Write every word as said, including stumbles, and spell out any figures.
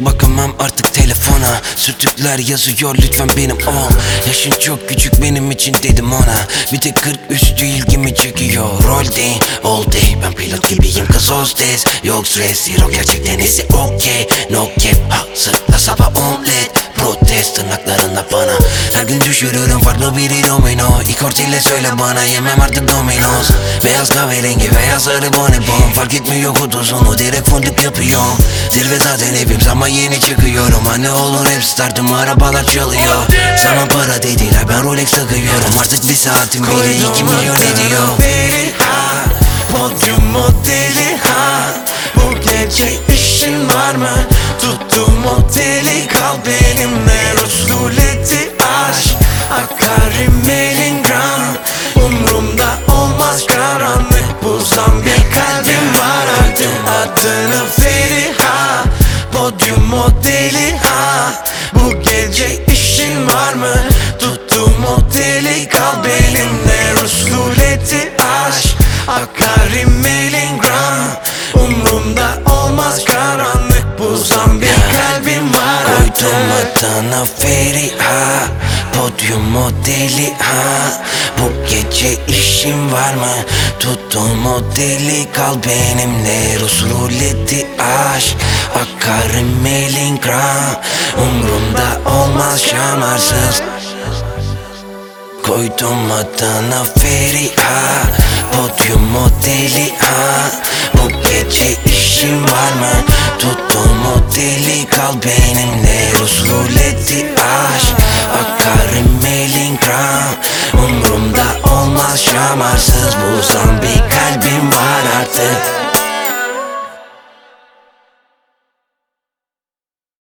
bakamam artık telefona. Sürtükler yazıyor lütfen benim o. Yaşın çok küçük benim için dedim ona. Bir tek kırk üstü ilgimi çekiyor. Rol değil all day, ben pilot gibiyim kız hostes. Yok stres zero, gerçekten ise okey. No cap hazırla sabah omlet. Protest tırnaklarında bana. Her gün düşürürüm farklı biri domino. İlk ortayla söyle bana, yemem artık dominos. Beyaz kahverengi veya sarı bonibon, fark etmiyor kutuzunu, direkt fondip yapıyorum. Zirve zaten hepimiz ama yeni çıkıyorum. Anne olur hep startım, arabalar çalıyor. Zaman para dediler, ben Rolex takıyorum. Artık bir saatim bile iki milyon ediyor. Ha, podyum modeli ha. Bu gece işin var mı? Tuttum oteli, kal benimle. Rus ruleti aşk, akar rimelin gram. Umrumda olmaz karanlık, buzdan bir kalbim var artık. Adını Feriha, podyum modeli ha. Bu gece işin var mı? Tuttum oteli, kal benimle. Rus ruleti aşk, akar rimelin gram. Umrumda olmaz karanlık, buzdan bir kalbim var artık. Koydum adına Feriha, podyum modeli ha. Bu gece işin var mı? Tuttum modeli, kal benimle. Rus ruleti aşk, akar rimelin gram. Umrumda olmaz şamarsız. Koydum adına Feriha, podyum modeli ha. Bu gece işin var mı? Tuttum modeli, kal benimle. Rus ruleti